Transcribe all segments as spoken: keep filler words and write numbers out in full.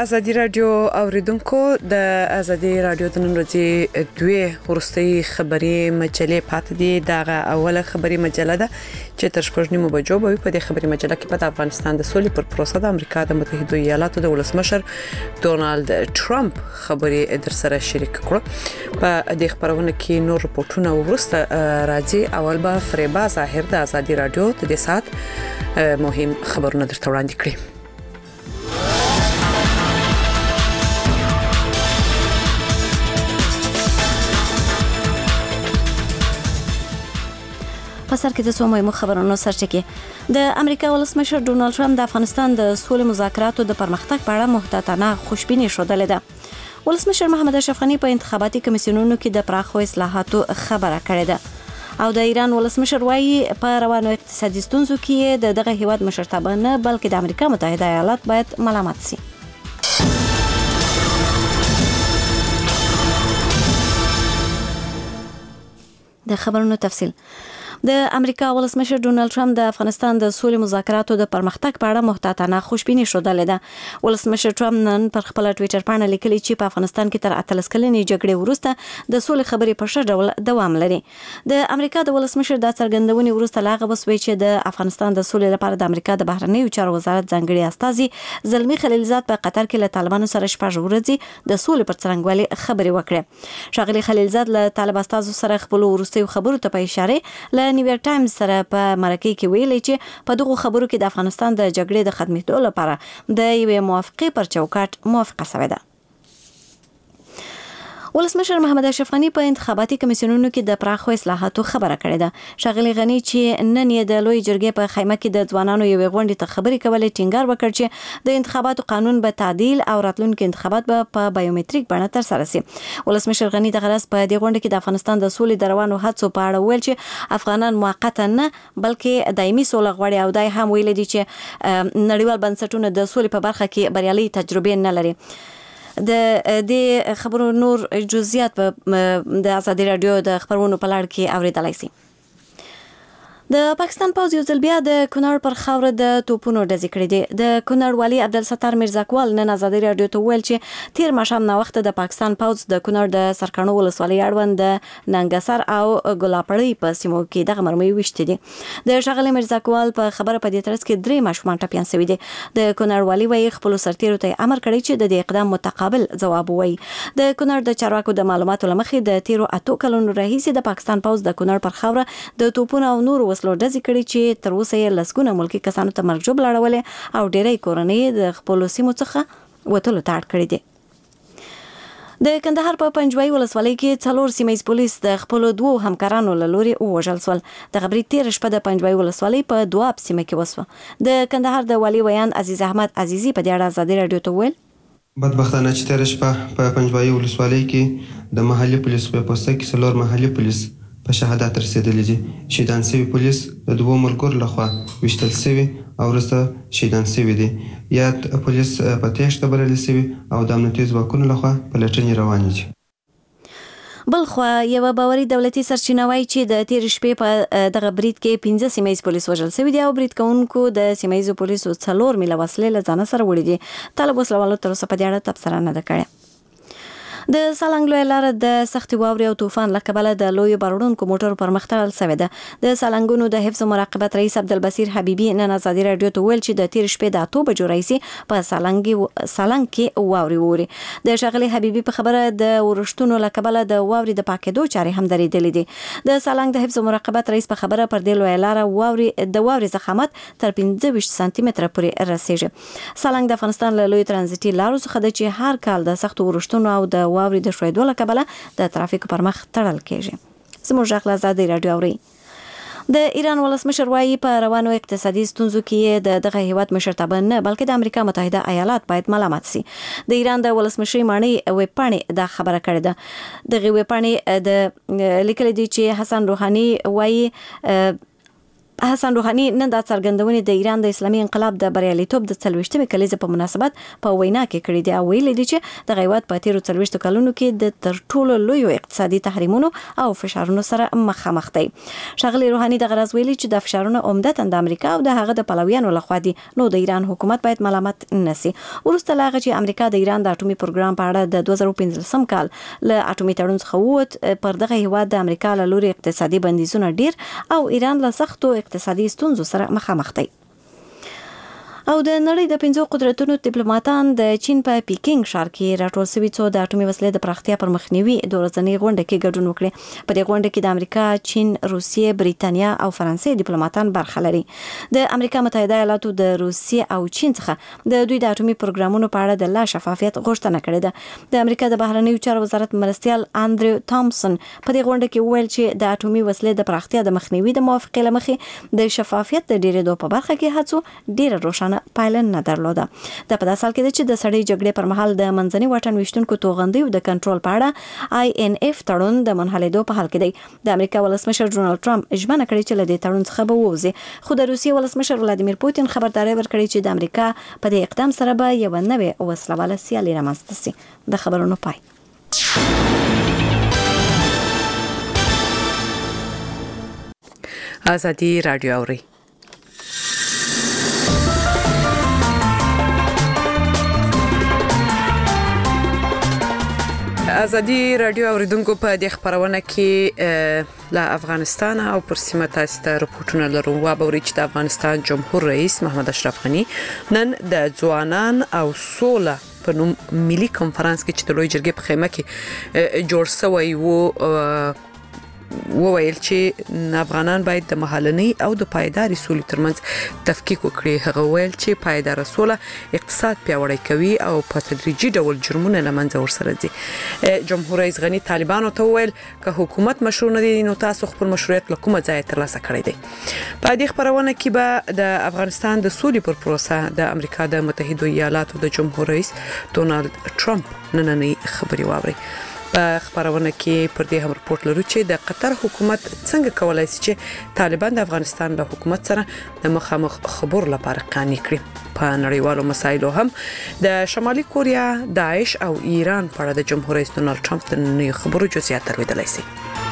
ازادي رادیو اوریدونکو د ازادي رادیو د نن ورځې دوی ورستي خبري مجلې پاتې دي دغه اوله خبري مجله ده چې تر شپږ بجو به په دې خبري مجله کې په افغانستان د سولې پر پروسه د امریکا د متحده ایالاتو د ولسمشر ډونالد ټرمپ خبري در سره شریک کړو په دې خبرونه کې نور رپورټونه ورسته راځي. اول به فریبا ظاهر د ازادي رادیو د دې سات مهم خبرونه درته وړاندې کړي. په سر کې د څو مهمو خبرونو سرچکه د امریکا ولسمشر ډونالد ټرمپ د افغانستان د سولې مذاکراتو د پرمختګ په اړه محتاطانه خوشبیني ښودلې ده. ولسمشر محمد اشرف غني په انتخاباتي کمیسیونونو کې د پراخو اصلاحاتو خبره کړې ده او د ایران ولسمشر وايي په روانو اقتصادي ستونزو کې د دغه هیواد مشرتابه نه بلکې د امریکا متحده ایالات باید ملامت سي. د خبرونو تفصیل. د امریکا ولسمشر ډونالد ټرمپ د افغانستان د سولې مذاکراتو د پرمختګ په اړه محتاطانه خوشبیني ښودلې ده. ولسمشر ټرمپ نن پر خپل ټوئیټر باندې لیکلي چې په افغانستان کې تر اتلس کلنې جګړې وروسته د سولې خبرې په ښه ډول دوام لري. د امریکا د ولسمشر د څرګندونې وروسته لاغه وسوي چې د افغانستان د سولې لپاره د امریکا د بهرنیو چارو وزارت ځانګړي استازي زلمی خلیلزاد په قطر کې له طالبانو سره شپږ ورځې د سولې پر څرنګوالي خبرې وکړې. شاغلي خلیلزاد له طالب استازو سره خپل وروستي خبرو ته په اشاره له نیویارک ټایمز سره په مرکه کې ویلي چې په دغه خبرو کې د افغانستان د جګړې د ختمېدو لپاره د یوې موافقې پر چوکاټ موافقه شوې ده. ولسمشر محمد اشرف غني په انتخاباتي کمیسیونونو کې د پراخو اصلاحاتو خبره کړې ده. شاغلي غني چې نن یې د لوی جرګې په خیمه کې د ځوانانو یوې غونډې ته خبرې کولې ټینګار وکړ چې د انتخاباتو قانون به تعدیل او راتلونکي انتخابات به په بایومټریک بڼه ترسره شي. ولسمشر غني د غرض په دې غونډه کې د افغانستان د سولې د روانو هڅو په اړه ویل چې افغانان موقته نه بلکې دایمي سوله غواړي او دای هم ویل دي چې نړیوال بنسټونه د سولې په برخه کې بریالي تجربه نه لري. د دې خبرو نور جزئیات په د ازادي رادیو د خبرونو په لړ کې اوریدلای شئ. د پاکستان پوځ یو ځل بیا د کونړ پر خاوره د توپونو ډزې کړې دي. د کونړ والي عبدالستار میرزاکوال نن ازادي رادیو ته ویل چې تیر ماښام نه وخت د پاکستان پوځ د کونړ د سرکانو ولسوالۍ اړوند د ننګسر او ګلاپړۍ په سیمو کې دغه مرمۍ وشتې دي. د شاغلي میرزاکوال په خبره په دې ترڅ کې درې ماشومان ټپیان شوي دي. د کونړ والي وايي خپل سرتیرو ته امر کړی چې د دې اقدام متقابل ځواب ووایي. د کونړ د چارواکو د معلوماتو لمخې د تیرو اتو کلونو راهیسې د پاکستان پوځ د کونړ پر خاوره د توپونو او نور وسلو ډزې کړي چې تر اوسه یې لسګونه ملکي کسانو ته مرګ ژوبله اړولې او ډېری کورنۍ د خپلو سیمو څخه وتلو ته اړ کړي دي. د کندهار په پنجوایي ولسوالۍ کې څلور سیمه ییز پولیس د خپلو دوو همکارانو له لوري ووژل شول. د خبرې تېره شپه د پنجوایي ولسوالۍ په دواب سیمه کې وسوه. د کندهار د والي ویان عزیز احمد عزیزي په دې اړه ازادي رادیو ته وویل بدبختانه چې تېره شپه په پنجوایي ولسوالۍ کې د محلي پولیسو په پوسته کې څلور محلي پولیس په شهادت رسېدلي دي. شهیدان شوي پولیس د دوو ملګرو لخوا ویشتل شوي او وروسته شهیدان شوي دي. یا پولیس په تېښته بللي شوي او د امنیتي ځواکونو لخوا پلټنې روانې دي. بلخوا یو باوري دولتي سرچینه وايي چې د تیر شپې په دغه برید کې پنځه سیمه ییز پولیس وژل شوي دي او برید کوونکو د سیمه ییزو پولیسو څلور میله وسلې له ځانه سره وړي دي. طالب وسلوالو تر اوسه په دې اړه تبصره نه ده کړې. د سالنګ لویه لاره د سختې واورې او طوفان له کبله د لویو بارونکو موټرو پر مخ تړل شوې ده. د سالنګونو د حفظ او مراقبت رئیس عبدالبصیر حبیبي نن ازادي رادیو ته ویل چې د تیر شپې د اتو بجو راهیسې په سالنګ سالنګ کې واورې ووري. د ښاغلي حبیبي په خبره د ورښتونو له کبله د واورې د پاکېدو چارې هم درېدلې دي. د سالنګ د حفظ او مراقبت رئیس په خبره پر دې لویه لاره واورې د واورې ضخامت تر پنځه ویشت سانتي متره پورې رسېږي. سالنګ د افغانستان له لویو ترانزیټي لارو څخه ده چې هر کال د سختو ورښتونو او د واورې د ښویېدو کبله د ترافیک پر مخ تړل کېږي. زموږ غږ له ازادي رادیو اورئ. د ایران ولسمشر وايي په روانو اقتصادي ستونزو کې د دغه هیواد مشرتابه نه بلکې د امریکا متحده ایالات باید ملامت سي. د ایران د ولسمشر مانی ویبپاڼې دا خبره کړې ده. دغه ویبپاڼې د لیکل دي چې حسن روحاني وايي حسن روحاني نن د څرګندونې د ایران د اسلامي انقلاب د بریالیتوب د څلوېښتمې کلیزې په مناسبت په وینا کې کړې دي او ویلي دي چې د هیواد په تیرو څلوېښتو کلونو کې د تر ټولو لویو اقتصادي تحریمونو او فشارونو سره مخامخ دي. ښاغلي روحاني د غرض ویلي چې د فشارونو عمدتاً د امریکا او د هغه د پلویانو لخوا دي، نو د ایران حکومت باید ملامت نشي. وروسته لا چې امریکا د ایران د اټومي پروګرام په اړه د دوه زره پنځلسم کال له اټومي تړون څخه ووت، پر دغه هیواد د امریکا له لوري اقتصادي بندیزونه ډیر او ایران له سختو اقتصادي ستونزو سره مخامخ دی. او د نړۍ د پنځو قدرتونو ډیپلوماټان د چین په پیکینګ ښار کې راټول شوي څو د اټومي وسلې د پراختیا پر مخنیوي د ورځنۍ غونډه کې ګډون وکړي. په دې غونډه کې د امریکا، چین، روسیې، بریتانیا او فرانسې ډیپلوماټان برخه لري. د امریکا متحده ایالاتو د روسیې او چین څخه د دوی د اټومي پروګرامونو په اړه د لا شفافیت غوښتنه کړې ده. د امریکا د بهرنیو چارو وزارت مرستیال انډریو تامسن په دې غونډه کې وویل چې د اټومي وسلې د پراختیا د مخنیوي د موافقې لمخې د شفافیت د ډیرېدو په برخه کې هڅو ډیره روښانه پایله نه درلوده. د په داسې حال کې ده چې د سړې جګړې پر مهال د منځني واټن ویشتونکو توغندیو د کنټرول په اړه آی ان اف تړون د منحلېدو په حال کې دی. د امریکا ولسمشر ډونالد ټرمپ ژمنه کړې چې له دې تړون څخه به ووځي، خو د روسیې ولسمشر ولادیمیر پوتین خبرداری ورکړې چې د امریکا په دې اقدام سره به یوه نوې وسله واله سیالي رامنځته شي. د خبرونو پای. ازادي رادیو اوري. ازادي رادیو اوریدونکو په دې خبرونه کې له افغانستان او پر سیمه تاسو ته راپورټونه لرو. وابوري چې د افغانستان جمهور رئیس محمد اشرف غنی نن د ځوانان او سوله په نوم ملي کانفرنس کې چې د لوی جرګې په خیمه کې جوړ شوی وو وویل چې افغانان باید د محلنۍ او د پایداري سولې ترمنځ تفکیک وکړي. هغه ویل چې پایدار سوله اقتصاد پیاوړی کوي او په تدریجي ډول جرمونه لمنځه ورسره ځي. جمهور رئیس غنی طالبانو ته ویل که حکومت مشروع نه دي نو تاسو خپل مشروعیت له کومه ځای ترلاسه کړی دی. په دې خبرونه کې به د افغانستان د سولې پر پروسه د امریکا د متحده ایالاتو د جمهور رئیس ډونالد ټرمپ نننۍ خبري واوري. په خبرونه کې پر دې هم راپورټ لرو چې د قطر حکومت څنګه کولای شي چې طالبان د افغانستان له حکومت سره د مخامخ خبرو لپاره قانع کړي. په نړیوالو مسایلو هم د شمالي کوریا، داعش او ایران په اړه د جمهور رئیس ډونالد ټرمپ د نوې خبرو جزئیات ترویدلای شي.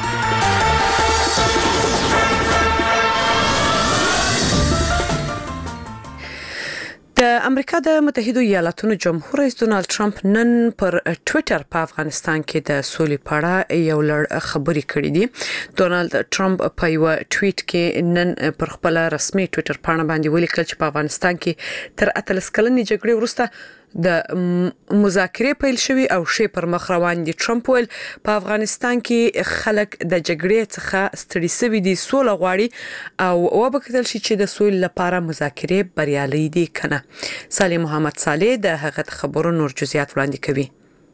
د امریکا د متحده ایالاتو جمهور رئیس ډونالد ټرمپ نن پر ټوئیټر په افغانستان کې د سولې په اړه یو لړ خبرې کړې دي. ډونالد ټرمپ په یو ټویټ کې نن پر خپل رسمي ټوئیټر باندې باندې ولیکل چې په افغانستان کې تر اتلس کلنې جګړې وروسته د مذاکرې پیل شوی او شی پر مخ روان دي. ټرمپ ویل په افغانستان کې خلک د جګړې څخه ستړي شوي دي، سوله غواړي او وبکتل شي چې د سولې لپاره مذاکرې بریالي دي کنه. سالم محمد صالح د هغه خبرو نور جزئیات وړاندې کوي.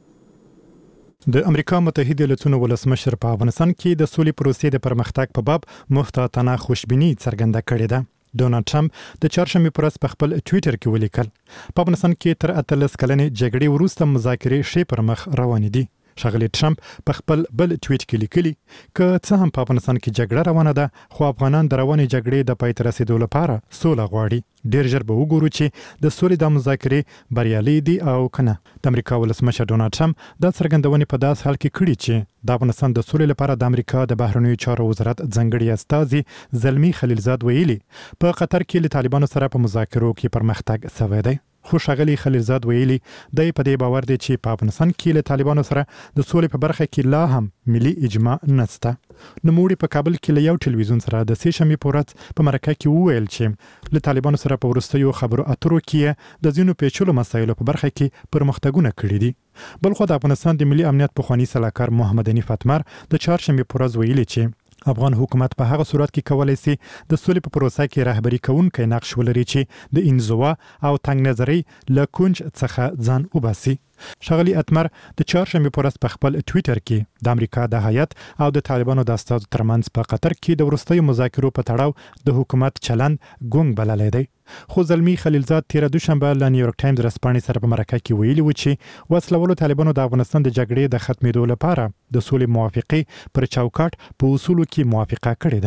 د امریکا متحده ایالاتو ولسمشر په افغانستان کې د سولې پروسې د پرمختګ په باب محتاطانه خوشبیني څرګنده کړې ده. ډونالد ټرمپ د چهارشنبه پر ورځ په خپل ټوئیټر کې ولیکل په افغانستان کې تر اتلس کلنې جګړې وروسته مذاکرې شی پر مخ روان دي. ښاغلی ټرمپ په خپل بل ټویټ کې لیکلي که څه هم په افغانستان کې جګړه روانه ده خو افغانان د روانې جګړې د پای ته رسیدو لپاره سوله غواړي. ډیر ژر به وګورو چې د سولې د مذاکرې بریالي دي او کنه. د امریکا ولسمشر ډونالد ټرمپ د څرګندونې په داس حال کې کړي چې د افغانستان د سولې لپاره د امریکا د بهرنیو چارو وزارت ځنګړي استازي زلمی خلیلزاد ویلي په قطر کې له طالبانو سره په مذاکرو کې پرمختګ شوی دی. خو ښاغلی خلیلزاد ویلي دی په دې باور دی چې په افغانستان کې له طالبانو سره د سولې په برخه کې لا هم ملي اجماع نشته. نوموړي په کابل کې له یو ټلویزیون سره د سې شنبې په ورځ په مرکه کې وویل چې له طالبانو سره په وروستیو خبرو اترو کې د ځینو پیچلو مسایلو په برخه کې پرمختګونه کړي دي. بلخو د افغانستان د ملي امنیت پخوانی سلاکار محمد حنیف اتمر د چهارشنبې په ورځ ویلي چې افغان حکومت په هغه صورت کې کولای شي د سولې په پروسه کې رهبری کوونکی نقش ولري چې د انزوا او تنګ نظري له کونج څخه ځان وباسي. ښاغلی اتمر د چهارشنبې په ورځ په خپل ټویټر کې د امریکا د هیات او د طالبانو د استازو ترمنځ په قطر کې د وروستیو مذاکرو په تړاو د حکومت چلند ګونګ بللی دی. خو زلمی خلیلزاد تیر دوشنبه له نیویورک ټایمز رسپانې سره په مرکه کې ویلي و چې وسلوالو طالبانو د افغانستان د جګړې د ختمېدو لپاره د سولې موافقې پر چوکاټ په اصولو کې موافقه کړې ده.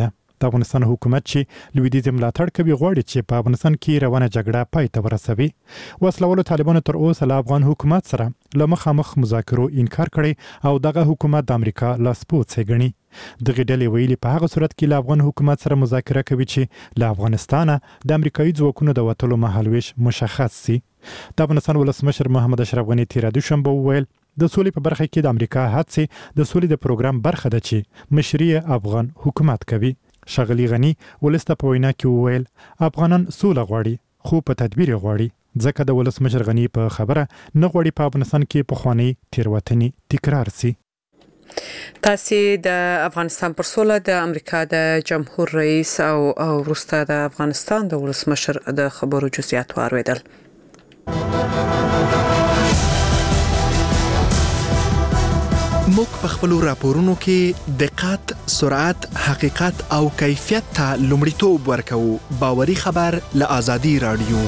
د افغانستان حکومت چې لویدیځ ملاتړ کوي غواړي چې په افغانستان کې روانه جګړه پای ته ورسوي. وسلوالو طالبانو تر اوسه له افغان حکومت سره له مخامخ مذاکرو انکار کړی او دغه حکومت د امریکا لاسپوڅی ګڼي. دغه ډلې ویلي په هغه صورت کې له افغان حکومت سره مذاکره کوي چې له افغانستانه د امریکایي ځواکونو د وتلو مهالویش مشخص سي. د افغانستان ولسمشر محمد اشرف غني تېره دوشنبه وویل د سولې په برخه کې د امریکا هڅې د سولې د پروګرام برخه ده چې مشري افغان حکومت کوي. ښاغلي غني ولسته په وینا کې وویل افغانان سوله غواړي خو په تدبیر غواړي ځکه د ولسمشر غني په خبره نه غواړي په افغانستان کې پخوانۍ تېروتنې تکرار سي. تاسو د افغانستان پر سوله د امریکا د جمهور رئیس او وروسته د افغانستان د ولسمشر د خبرو جزئیات واوریدل. موږ په خپل راپورونو کې دقت، سرعت، حقیقت او کیفیت ته لومړیتوب ورکوو. باوري خبر له آزادي رادیو.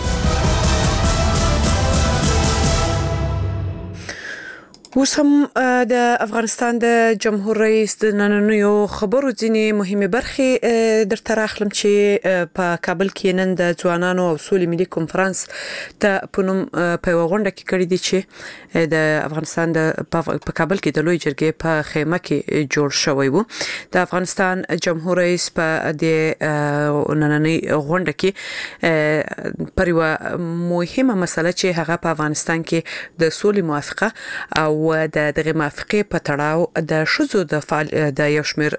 اوس هم د افغانستان د جمهور رئیس د نننیو خبرو ځینې مهمه برخې درته راخلم چې په کابل کې نن د ځوانانو او سولې ملي کنفرانس ته په نوم په غونډه کې کړی دی چې د افغانستان د په کابل کې د لوی جرګې په خیمه کې جوړ شوی وو. د افغانستان جمهور رئیس په د نننی غونډه کې پر یو مهمه مسله چې هغه په افغانستان کې د سولې موافقه او د دغه موافقه په تړاو د شذو د فعال د یو شمېر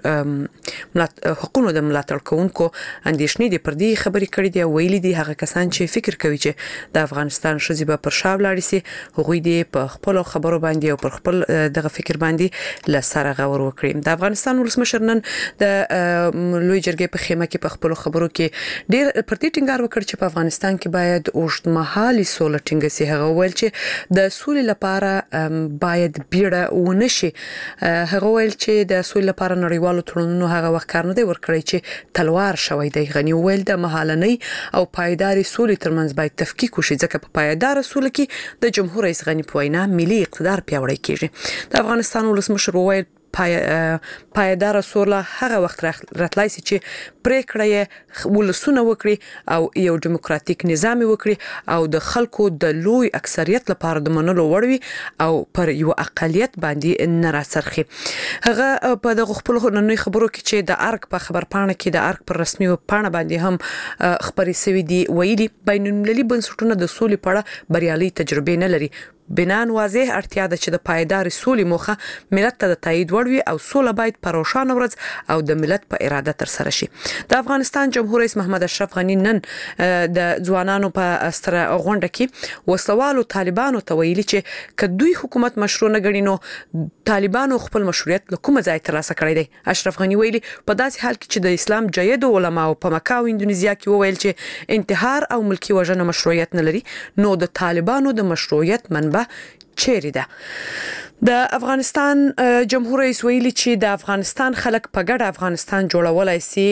حقوقو د ملاتړ کوونکو اندیشنې د پردي خبرې کړې دي. ویلي دي هغه کسان چې فکر کوي چې د افغانستان شذې به پر شاو لاړ سي هغوی دي په خپل خبرو باندې او پر خپل دغه فکر باندې لسره غور وکړي. د افغانستان ولسمشر نن د لوی جرګې په خیمه کې په خپل خبرو کې ډیر پرتی ټینګار وکړ چې په افغانستان کې باید اوږدمهالي سوله ټینګه سي. هغه ویل چې د سولې لپاره باید بیړه ونشي. هغه ویل چې د سولې لپاره نړیوالو تړونونو هغه وخت کار نه دی ورکړی چې تلوار شوی دی. غني ویل د مهالنۍ او پایداري سولې ترمنځ باید تفکیک وشي ځکه په پایدار سولې کې د جمهور رئیس غني په وینا ملي اقتدار پیاوړی کیږي. د افغانستان ولسمشر ویل پای پایدار سوله هغه وخت راتلای شي چې پریکړه یې ولسونه وکړي او یو دیموکراتیک نظام وکړي او د خلکو د لوی اکثریت لپاره د منلو وړ وي او پر یو اقلیت باندې نه راڅرخي. هغه په دغه خپل نننۍ خبرو کې چې د ارګ په خبر پاڼه کې د ارګ پر رسمي پاڼه باندې هم خبري سوي دي ویلي بین المللي بنسټونه د سولې په اړه بریالي تجربه نه لري. بنان واضح اړتیا ده چې د پایدار سولې موخه ملت ته د تایید وړ وي او سوله باید پر روښانه ورځ او د ملت په اراده تر سره شي. د افغانستان جمهور رئیس محمد اشرف غني نن د ځوانانو په ستره غونډه کې وسلوالو طالبانو ته ویلي چې که دوی حکومت مشروع نه ګڼي نو طالبانو خپل مشروعیت له کومه ځای ترلاسه کړی دی. اشرف غني ویلي په داسې حال کې چې د اسلام جید علماو په مکه او اندونیزیا کې وویل چې انتحار او ملکی وژنه مشروعیت نه لري نو د طالبانو د مشروعیت منبع چیرې ده. د افغانستان جمهور رئیس ویلي چې د افغانستان خلک په ګډه افغانستان جوړولای شي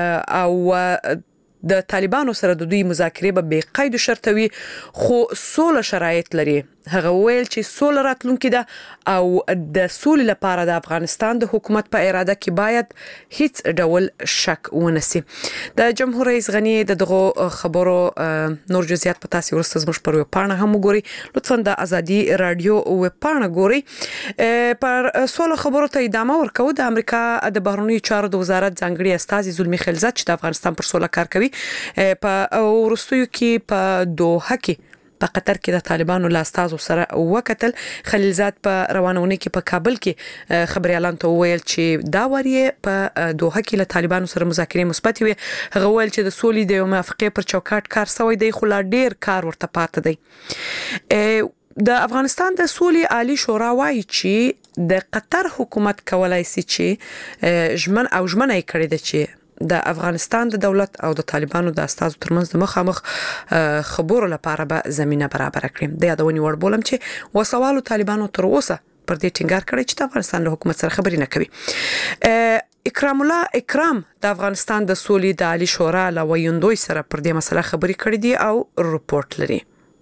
او د طالبانو سره د دوی مذاکرې به بې قید شرط وي خو سوله شرایط لري. هغه ویل چې سوله راتلونکې ده او د سولې لپاره د افغانستان د حکومت په اراده کې باید هیڅ ډول شک ونسي. د جمهور رئیس غني دغه خبرو نور جزئیات په تاسو ورسته زموږ پر پاڼه هم وګورئ. لطفا د ازادي رادیو ویب پاڼه ګورئ. پر سوله خبرو ته ادامه ورکو. د امریکا د بهرنیو چارو د وزارت ځانګړي استاذ زلمی خلیلزاد چې د افغانستان پر سوله کار کوي په ورستیو کې په دوحه کې په قطر کې د طالبانو له استازو سره وکتل. خلیلزاد په روانونه کې په کابل کې خبريالان ته ویل چې دا وریه په دوحه کې له طالبانو سره مذاکرې مثبت وي. هغه ویل چې د سولې د موافقې پر چوکاټ کار شوی دی خو لا ډیر کار ورته پاتې دی. د افغانستان د سولې عالی شورا وايي چې د قطر حکومت کولای شي چې ژمن او ژمنه کړي ده چې د افغانستان د دولت او د طالبانو د استازو ترمنځ د مخامخ خبرو لپاره به زمينه برابر کړي. د یادونې وړ بولم چې وسوالو طالبانو تر اوسه پر دې ټینګار کړی چې د افغانستان له حکومت سره خبرې نه کوي. اکرام الله اکرام د افغانستان د سولې د عالی شورا له ویندوی سره پر دې مسله خبرې کړې دي او رپورت لري.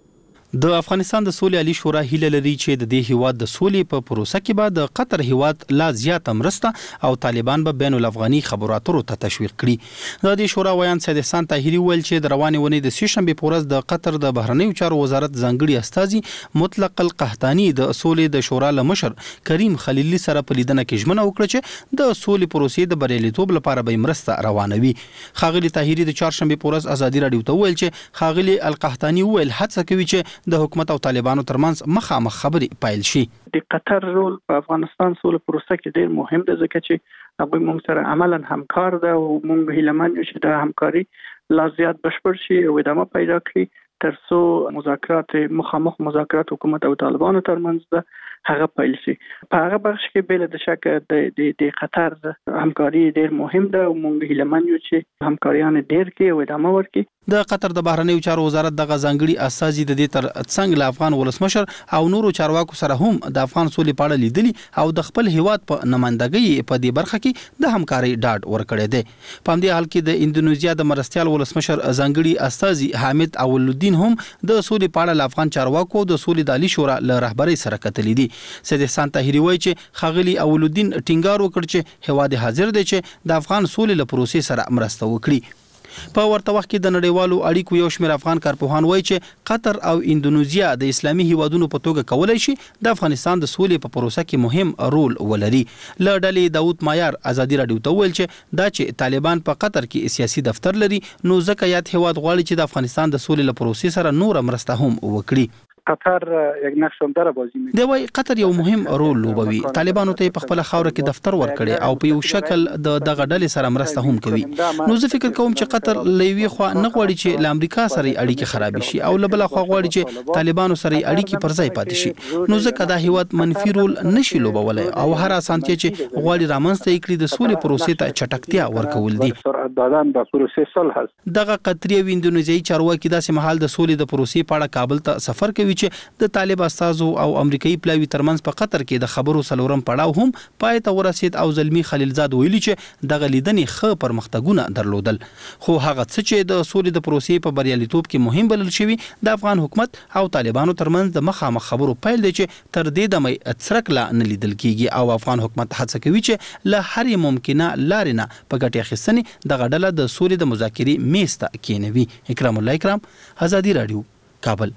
د افغانستان د سولې عالی شورا هیله لري چې د دې هیواد د سولې په پروسه کې به د قطر هیواد لا زیات مرسته او طالبان به بین الافغاني خبرو اترو ته تشویق کړي. د دې شورا ویان سید احسان طاهری ویل چې د روانې ونې د سې شنبې په ورځ د قطر د بهرنیو چارو وزارت ځانګړي استازي مطلق القحطاني د سولې د شورا له مشر کریم خلیلي سره په لیدنه کې ژمنه وکړه چې د سولې پروسې د بریالیتوب لپاره به مرسته روانوي. خاغلی طاهری د چهارشنبې په ورځ ازادي راډیو ته ویل چې خاغلی القحطاني ویل هڅه کوي چې د حکومت او طالبانو ترمنځ مخامخ خبرې پایل شي. د قطر رول په افغانستان سولې پروسه کې ډیر مهم دی ځکه چې هغه موږ سره عملاً همکار ده او موږ هیلهمن یو چې د همکاري لا زیات بشپړ شي او ادامه پیدا کړي ترڅو مذاکرات مخامخ مذاکرات حکومت او طالبانو ترمنځ ده هغه پیل شي. په هغه بخش کې بل د شک د د قطر همکاري ډیر مهم ده او موږ هیلهمن یو چې همکاریان ډیر کې او ادامه ورکړي. د قطر د بهرنیو چارو وزارت د غزانګړي اساسي د دې تر څنګ له افغان ولسمشر او نورو چارواکو سره هم د افغان سولې په اړه لیدلي او د خپل هیواد په نمائندګۍ په دې برخه کې د همکاري ډاډ ورکړی دی. په همدې حال کې د اندونیزیا د مرستيال ولسمشر ځانګړي اساسي حامد اولالدین هم د سولې په اړه له افغان چارواکو د سولې د عالی شورا له رهبرۍ سره کتلې دي. سید احسان طاهری وایي چې خاغلی اولالدین ټینګار وکړ چې هیواد حاضر دی چې د افغان سولې له پروسې سره مرسته وکړي. په ورته وخت کې د نړیوالو اړیکو یو شمېر افغان کارپوهان وایي چې قطر او اندونیزیا د اسلامي هیوادونو په توګه کولای شي د افغانستان د سولې په پروسه کې مهم رول ولري. له ډلې داوود مایار ازادي راډیو ته ویل چې دا چې طالبان په قطر کې سیاسي دفتر لري نو ځکه یاد هیواد غواړي چې د افغانستان د سولې له پروسې سره نور مرسته هم وکړي. قطر یک نقش اندر بازی میکنه. دی وای قطر یو مهم رول لوبوي. طالبانو ته په خپل خاور کې دفتر ورکړي او په یو شکل د دغه ډلې سره مرسته هم کوي. نو زه فکر کوم چې قطر لوي خو نه غواړي چې له امریکا سره اړیکې خراب شي او له بل خو غواړي چې طالبانو سره اړیکې پر ځای پاتې شي. نو ځکه دا هیواد منفي رول نشي لوبولای او هر اسانتیا چې غواړي رامنځته کړي د سولې پروسې ته چټکتیا ورکول دي. دادن د پروسې صلح هست. دغه قطري او اندونیزیایي چارواکي داسې مهال د سولې د پروسې په اړه کابل ته سفر کوي چې د طالب استازو او امریکایي پلاوی ترمنځ په قطر کې د خبرو سلورم پړاو هم پای ته ورسید او زلمی خلیلزاد ویلي چې دغه لیدنې ښه پرمختګونه درلودل. خو هغه څه چې د سولې د پروسې په بریالیتوب کې مهم بلل شوی د افغان حکومت او طالبانو ترمنځ د مخامخ خبرو پیل دی چې تر دې دمه څرک لا نه لیدل کیږي او افغان حکومت هڅه کوي چې له هرې ممکنه لارې نه په ګټې اخیستنې دغه ډله د سولې د مذاکرې میز ته کېنوي. اکرام الله اکرام، ازادي راډیو، کابل.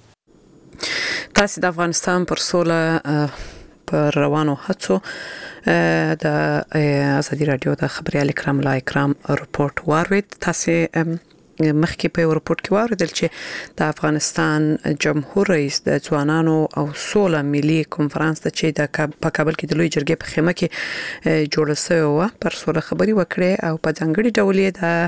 تاسو د افغانستان پر سوله پر روانو هڅو د ازادي راډیو د خبريال اکرام الله اکرام رپورت واورید. تاسو مخکې په رپورت کې واردل چې د افغانستان جمهور رئیس د ځوانانو او سوله ملي کنفرانس ته چې د په کابل کې د لوی جرګې په خیمه کې جوړ شوی و پر سوله خبري وکړي او په ځانګړي ډول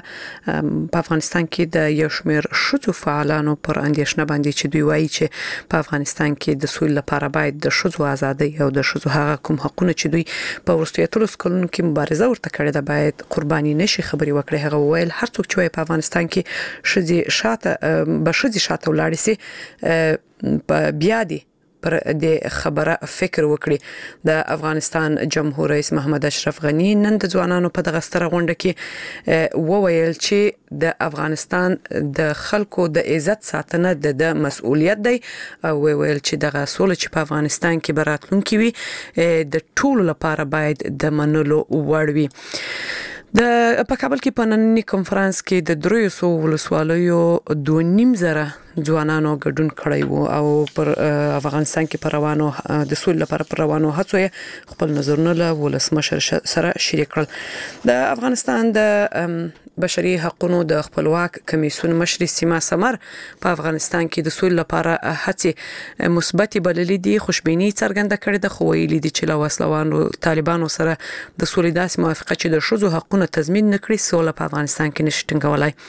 د په افغانستان کې د یو شمېر شذو فعالانو پر اندیشنه باندې چې دوی وایي چې په افغانستان کې د سولې لپاره باید د شذو ازادي او د شذو هغه کوم حقونه چې دوی په ورستیو تلوس کلونو کې مبارزه ورته کړې ده باید قرباني نشي. خبري وکړي هغه ویل هر څوک چې په افغانستان کې شذي شاته بشذي شاته ولاړ سي په بیا دي پر د خبره فکر وکړي. د افغانستان جمهور رئیس محمد اشرف غنی نن د ځوانانو په دغه ستره غونډه کې وویل چې د افغانستان د خلکو د عزت ساتنه د مسؤلیت دی او ویل چې دغه سوله چې په افغانستان کې براتلونکي وي د ټولو لپاره باید د منلو وړ وي. د په کابل کې په نننی کنفرانس کې د دریو سو ولسوالیو دوه نیم زره ځوانانو ګډون کړی وو او پر افغانستان کې پر روانو د سولې لپاره پر روانو هڅو خپل نظرونه له ولسمشر سره شریک کړل. د افغانستان د بشري حقوقو د خپلواک کمیسیون مشر سیما سمر په افغانستان کې د سولې لپاره هڅې مثبت بللې دي خوشبینی څرګنده کړې ده خو ویلي دي چې له وسلوانو طالبانو سره د سولې داسې موافقه چې د شذو حقوقو تضمین نکړي سوله په افغانستان کې نشي ټینګولای.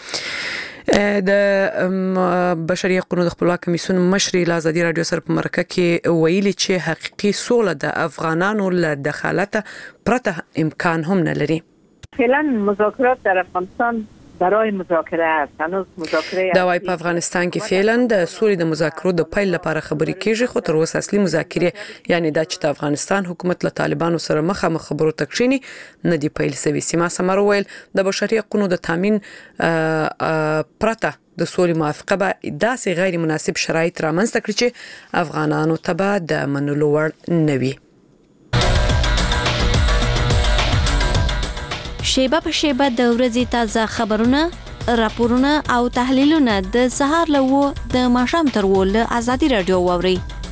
د بشري حقوقو د خپلواک کمیسیون مشر له ازادي راډیو سره په مرکه کې ویلي چې حقيقي سوله د افغانانو له دخالت پرته امکان هم نه لري. فعلا مذاکرات در افغانستان برای مذاکره است. هنوز مذاکره دا وايي په افغانستان کې فعلا د سولې د مذاکرو د پیل لپاره خبرې کیږي خو تر اوسه اصلي مذاکرې یعنی د چې د افغانستان حکومت له طالبانو سره مخامخ خبرو تکشيني نه دی پیل سوي. سیما سمر ویل د بشري حقوقو د تامین پرته د سولې موافقه به داسې غیر مناسب شرایط رامنځته کړي چې افغانانو ته به د منلو وړ نه وي. شیبه په شیبه د ورځې تازه خبرونه، راپورونه او تحلیلونه د سهار له و د ماښام تر و له آزادي رادیو واوري.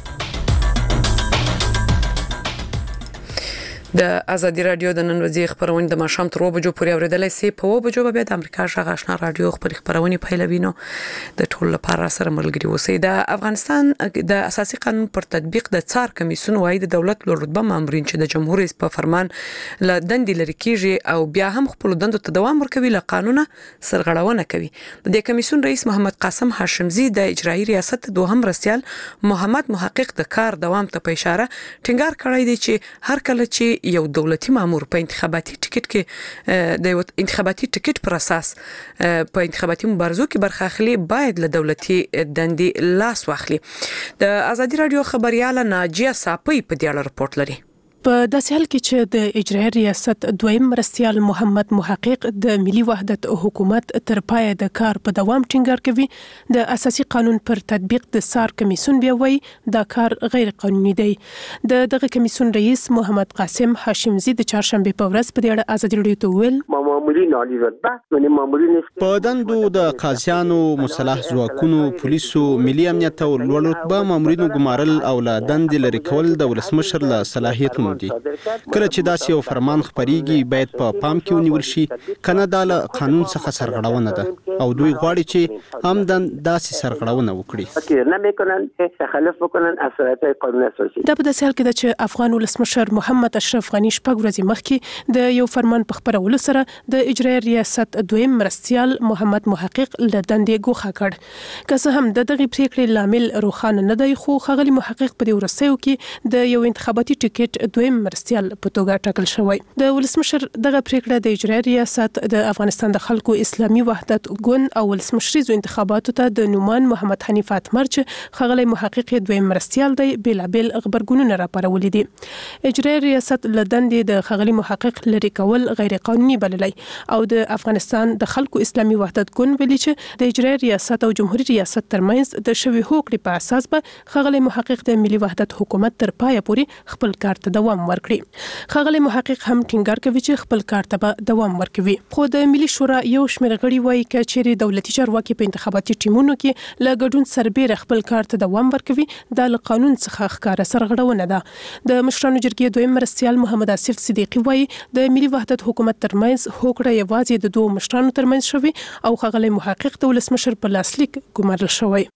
د ازادي رادیو د نن ورځې خبرونه د ماښام تر و بجو پورې اوریدلای شئ. په و بجو به د امریکا غږ آشنا رادیو خبر خبرونه پیلوي. نو د ټول لپاره سره ملګری اوسئ. د افغانستان د اساسي قانون پر تطبیق د څار کمیسیون وايي د دولت له رتبه مامورین چې د جمهور رئیس په فرمان له دندې لري کیږي او بیا هم خپل دندو ته دوام ورکوي له قانونه سرغړونه کوي. د کمیسیون رئیس محمد قاسم هاشمزی د اجرایی ریاست دوهم رسیال محمد محقق د کار دوام ته په اشاره ټینګار کړی دی چې هر کله چې یو دولتي مامور په انتخاباتي ټیکټ کې د انتخاباتي ټیکټ پر اساس په انتخاباتي مبارزو کې برخه اخلي باید له دولتي دندې لاس واخلي. د ازادي رادیو خبرياله ناجیه صاپي په دې اړه رپورت لري. په داسې حال کې چې د اجرایي ریاست دویم مرستیال محمد محقق د ملي وحدت حکومت تر پای د کار په دوام ټینګار کوي، د اساسي قانون پر تطبیق د سار کمیسیون بیا وایي دا کار غیر قانوني دی. د دغه کمیسیون رئیس محمد قاسم هاشمزی د چهارشنبه په ورځ په دې اړه ازادي رادیو ته ویل مامورین عالی رتبه یعنی مامورین په دندو د قاضیانو، مسلح ځواکونو، پولیسو، ملي امنیت او لوړ رتبه مامورینو ګمارل او له دندې لري کول د ولسمشر له صلاحیتونو دي. کله چې داسې یو فرمان خبريږي باید په پا پام کې ونیول شي کنه دا له قانون څخه سرغړونه ده او دوی غواړي چې عمدن داسې سرغړونه وکړي. نه میکنن تخلف بکنن اثرات قانون اساسي. دا په داسې حال کې چې افغان ولسمشر محمد اشرف غنی شپږ ورځې مخکې د یو فرمان په خبرولو سره د اجرایي ریاست دویم مرستیال محمد محقق له دندې ګوښه کړ. که څه هم د دغه پریکړې لامل روښانه نه دی، خو ښاغلي محقق په دې ورسېو کې د یو انتخاباتي ټیکټ دویم مرستیال په توګه ټاکل شوی. د ولسمشر دغه پریکړه د اجرایي ریاست د افغانستان د خلکو اسلامي وحدت ګوند او ولسمشریزو انتخاباتو ته د نومان محمد حنیف اتمر چې ښاغلي محقق دویم مرستیال دی بیلابل خبرګونونه راپارولي دي. اجرایي ریاست له دندې د ښاغلي محقق لري کول غیر قانوني بللی او د افغانستان د خلکو اسلامي وحدت ګوند ویلي چې د اجرایي ریاست او جمهوریت ریاست ترمنځ د شوی هوکړې په اساس به ښاغلي محقق د ملي وحدت حکومت تر پایه پورې خپل کار ته دوام ورکړي. ښاغلي محقق هم ټینګار کوي چې خپل کار ته به دوام ورکوي. خو د ملي شورا یو شمېر غړي وایي چې چیرې دولتي چارواکي په انتخاباتي ټیمونو کې له ګډون سربېره خپل کار ته دوام ورکوي دا له قانون څخه ښکاره سرغړونه ده. د مشرانو جرګې دویم مرستیال محمد آصف صدیقي وایي د ملي وحدت حکومت ترمنځ هوکړه یوازې د دوه مشرانو ترمنځ شوی او ښاغلي محقق د ولسمشر په لاسلیک ګمارل شوی.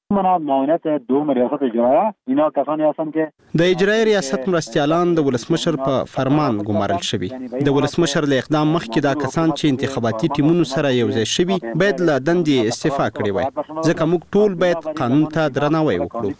معاونت دوم ریاست اجرایه اینا کسانی هستند که د اجرایی ریاست مرستیالان د ولسمشر په فرمان ګمارل شوي. د ولسمشر له اقدام مخکې دا کسان چې انتخاباتي ټیمونو سره یو ځای شوي باید له دندې استعفا کړي وای، ځکه موږ ټول باید قانون ته درناوی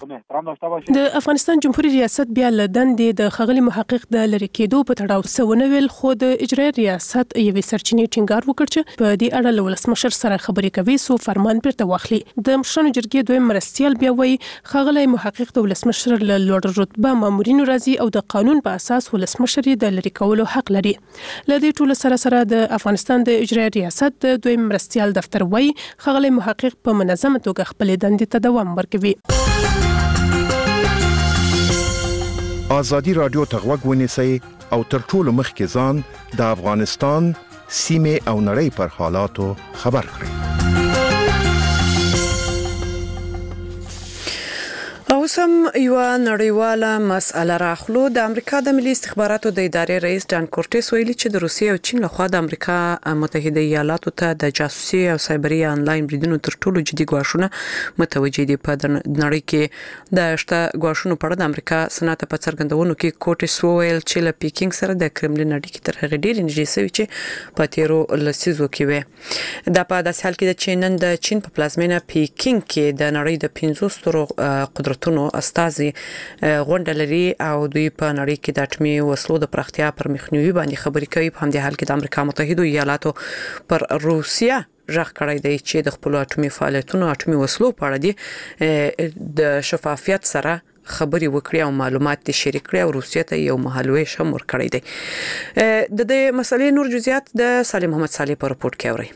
وکړو. د افغانستان جمهوریت ریاست بیا له دندې د ښاغلي محقق د لری کېدو په تړاو څه ونه ویل، خو د اجرایی ریاست یوې سرچینې ټینګار وکړ چې په دې اړه له ولسمشر سره خبرې کوي سو فرمان بیرته واخلي. د مشرانو جرګې دویم مرستیال بیا وایي ښاغلی محقق د ولسمشر له لوړ رتبه مامورینو راځي او د قانون په اساس ولسمشر یې د لرې کولو حق لري. له دې ټولو سره سره د افغانستان د اجرایي ریاست د دویم مرستیال دفتر وایي ښاغلی محقق په منظمه توګه خپلې دندې ته دوام ورکوي. ازادي رادیو ته غوږ ونیسئ او تر ټولو مخکې ځان د افغانستان سیمې او نړۍ پر حالاتو خبر کړئ. اوسم یو نړیواله مسأله راخلو. د امریکا د ملي استخباراتو د ادارې رئیس جان کورټیس ویلي چې د روسیې او چین لخوا د امریکا متحده ایالاتو ته د جاسوسي او سایبري انلاین بریدونو تر ټولو جدي ګواښونه متوجه دي. په نړۍ کې د شته ګواښونو په اړه د امریکا سنات په څرګندونو کې کورټیس وویل چې له پیکینګ سره د کرملین اړیکې تر هغه ډېر نږدې شوي چې په تیرو لسیزو کې وي. دا په داسې حال کې د چین نن د چین په پلازمینه پیکینګ کې د نړۍ د پنځه سترو قدرتونو استازي غونډه لري او دوی په نړۍ کې د اټومي وسلو د پراختیا پر مخنیوي باندې خبرې کوي. په همدې حال کې د امریکا متحده ایالاتو پر روسیا ژغ کړی دی چې د خپل اټومي فعالیتونو اټومي وسلو په اړه دي د شفافیت سره خبري وکړي او معلومات دي شریک کړي او روسیې ته یو محلوي شم ور کړی دی. د دې مسلې نور جزئیات د سالم محمد صالح په رپورت کې اوري.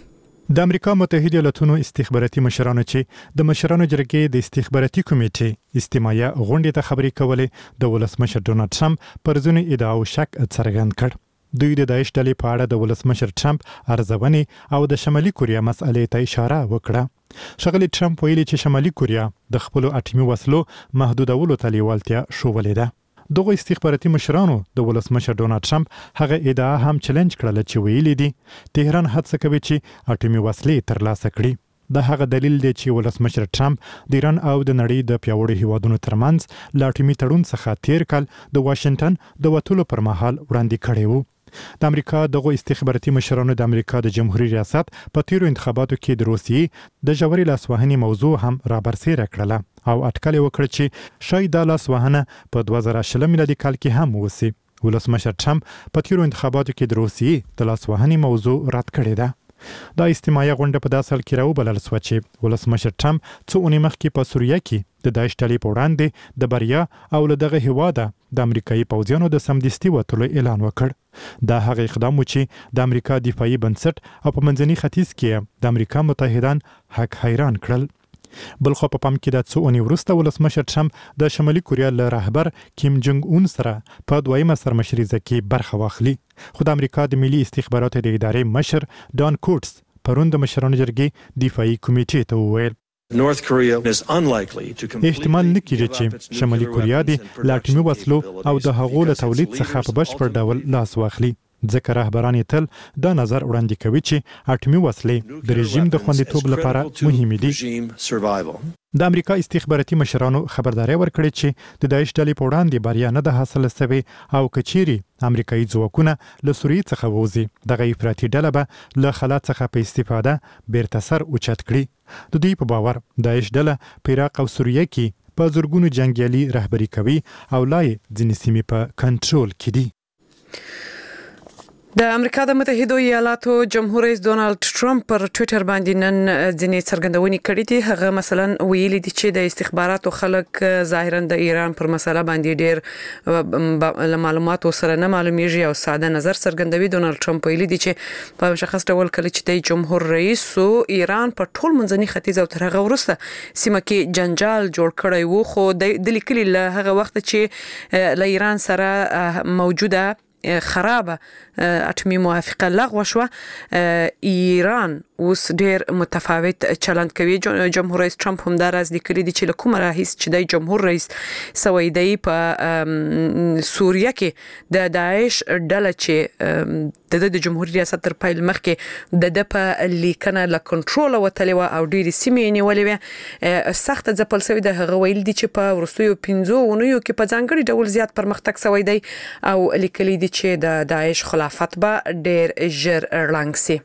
د امریکا متحده ایالاتونو استخباراتي مشرانو چې د مشرانو جرګې د استخباراتي کمیټې استماعیه غونډې ته خبرې کولې د ولسمشر ډونالد ټرمپ پر ځینو ادعاو شک څرګند کړ. دوی د داعش ډلې په اړه د ولسمشر ټرمپ ارزونې او د شمالي کوریا مسئلې ته اشاره وکړه. ښاغلي ټرمپ ویلي چې شمالي کوریا د خپل اټومي وسلو محدودولو ته لیوالتیا ښودلې ده. دغه استخباراتي مشرانو د ولسمشر ډونالد ټرمپ هغه ادعا هم چیلنج کړل چې ویلي دي تهران هڅه کوي چې اټومي وسلې ترلاسه کړي. دا هغه دلیل دی چې ولسمشر ټرمپ د ایران او د نړۍ د پیاوړو هیوادونو ترمنځ له اټومي تړون څخه تیر کال د واشنگټن د وټولو پر مهال وړاندې کړی وو. د امریکا دغه استخباراتي مشرانو د امریکا د جمهوریت ریاست په تیرو انتخاباتو کې د روسیې د ژورې لاسوهنې موضوع هم رابرسېره کړله او اټکل وکړ چې شاید د لاسوهنه په دوه زره شل میلادي کال کې هم وسی. ولسمشر ټرمپ په تیرو انتخاباتو کې د روسیې د لاسوهنې موضوع رد کړې ده. دا استماعیه غونډه په داسې حال کې راوبلل شوه چې ولسمشر ټرمپ څو اونۍ مخکې په سوریه کې د داعش ډلې په وړاندې د بریا او له دغه هیواده د امریکایي پوځیانو د سمدستي وتلو اعلان وکړ. دا هغه اقدام و چې د امریکا دفاعي بنسټ او په منځني ختیځ کې د امریکا متحدان حق حیران کړل. بلخو په پام کې د څو اونۍ وروسته ولسمشر ټرمپ د شمالي کوریا له رهبر کیم جونګ اون سره په دویمه سرمشریزه کې برخه واخلي. خو د امریکا د ملي استخباراتو د ادارې مشر ډان کوټس پرون د مشرانو جرګې دفاعي کمیټې ته وویل احتمال نه کیږي چې شمالي کوریا د لاټیمي وسلو او د هغو له تولید څخه په بشپړ ډول لاس واخلي. ځکه رهبران تل دا نظر وړاندې کوي چې اټومي وسلې د رژیم د خوندیتوب لپاره مهمې دي. د امریکا استخباراتي مشرانو خبرداري ورکړې چې د داعش ډلې په وړاندې بریا نه ده حاصله شوې او کچيري امریکایي ځواکونه له سوریې څخه ووزي دغه افراطي ډله به له خلا څخه په استفاده بیرته سر اوچت کړي. د دوی په باور داعش ډله په عراق او سوریه کې په زورګونو جنگیالي رهبري کوي او لای ځینې سیمې په کنټرول کې دي. د امریکا د متحده ایالاتو جمهور رئیس ډونالد ټرمپ پر ټوئیټر باندې نن ځینې څرګندونې کړې دي. هغه مثلا ویلي دي چې د استخباراتو خلک ظاهرا د ایران پر مسله باندې ډېر معلوماتو سره نه معلومیږي او ساده نظر څرګندوي. ډونالد ټرمپ ویلي دي چې په مشخص ډول کله چې د جمهور رئیس او ایران په ټول منځني ختیځ او تر هغه وروسته سیمه کې جنجال جوړ کړی وو، خو د لیکلي له هغه وخت چې له ایران سره موجوده خرابه اټومي موافقه لغوه شو، ایران اوس ډیر متفاوت چلند کوي. جمهور رئیس ټرمپ هم دا راز لیکلي دي چې له کومه راهیسې چې د جمهور رئیس سوی دی په سوریه کې د داعش ډله چې د د جمهوریت ریاست تر پیل مخکې د د په لیکنه له کنټرول وتلې و او ډېری سیمې نیولې وې، سخت ځپل شوی د هغه ویل دي چې په وروستیو پنځو اونیو کې په ځانګړي ډول زیات پرمختګ شوی دی او لیکلي دي چې د داعش خلافت به ډېر ژر ړنګ شي.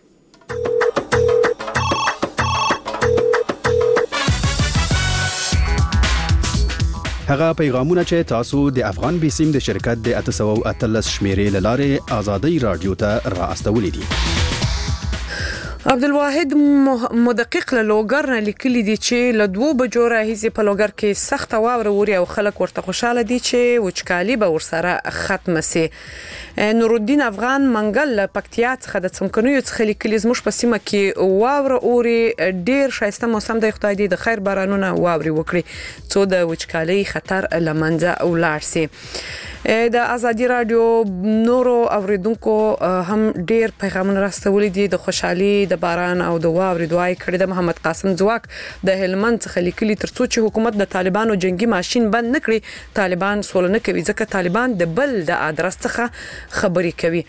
هغه پیغامونه چې تاسو د افغان بیسیم د شرکت د اته سوه او اتلس شمیرې لاره آزادۍ رادیو ته را استولې دي. عبدالواحد مدقق له لوګر نه لیکلي دي چې له دوه بجو راهیسې په لوګر کې سخت واوره ووري او خلک ورته خوشاله دي چې وچکالي به ورسره ختمه سي. نور الدین افغان منګل له پکتیا څخه د څمکنیو څخه لیکلي زموږ په سیمه کې واوره اوري ډیر ښایسته موسم دی، خدای دې د خیر بارانونه واوري وکړي څو د وچکالي خطر لمنځه ولاړ سي. د ازادي رادیو نورو اوریدونکو هم ډیر پیغامونه راستولي دي د خوشحالي د باران او د واوري دعای کړې ده. محمد قاسم ځواک د هلمند څخه لیکلي ترڅو چې حکومت د طالبانو جنگي ماشين بند نکړي طالبان سول نه کوي ځکه طالبان د بل د ادرس څخه خبري کوي.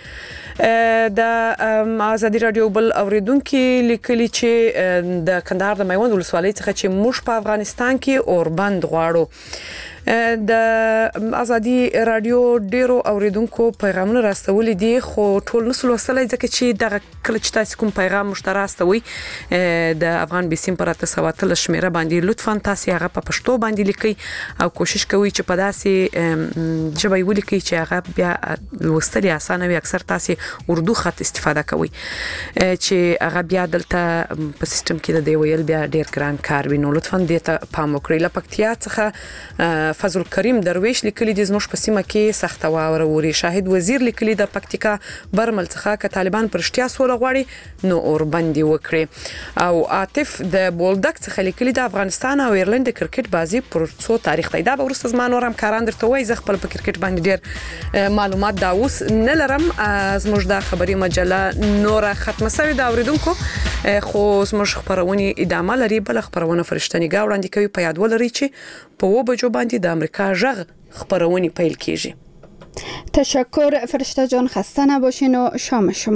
د ازادي رادیو بل اوریدونکو لیکلي چې د کندهار د میوند ولسوالۍ څخه چې موږ په افغانستان کې اوربند غواړو. د ازادي رادیو ډیرو اوریدونکو پیغامونه راستولي دي خو ټول نسل وصلای ځکه چې د کله چې تاسو کوم پیغام مشتراستوي د افغان بیسیم پر اته سوه اتلس شمیره باندې لطفا تاسو هغه په پښتو باندې لیکي او کوشش کوي چې په داسې ژبه ولیکي چې هغه بیا لوستل اسانه وي. اکثر تاسو اردو خط استفاده کوي چې هغه بیا دلته په سیستم کې د دی ویل بیا ډیر ګران کار وي، نو لطفا دې ته پام وکړئ. لپکتیا څخه فضل کریم درویش لیکلي د زموږ په سیمه کې سخت واوره ووري. شاهد وزیر لیکلي د پکتیکا برمل څخه ک طالبان پرشتیا سول غواړي نو اور بندي وکړي. او عاطف د بولدک څخه لیکلي د افغانستان او ایرلند کرکټ بازی پر څو تاریخ دی. دا به ورسته زما نور هم کاران درته وای. زه خپل په کرکټ باندې ډیر معلومات دا اوس نه لرم. زموږ د خبري مجله نور ختمه شوې دا اوریدونکو خو زموږ خبرونه ادامه لري. بل خبرونه فرشتنیګا وړاندې کوي. په یاد ولرئ چې په و بجو باندې د امریکا ژغ خبرونه پیل کیږي. تشکر فرشته جان، خسته نباشین و شام شما.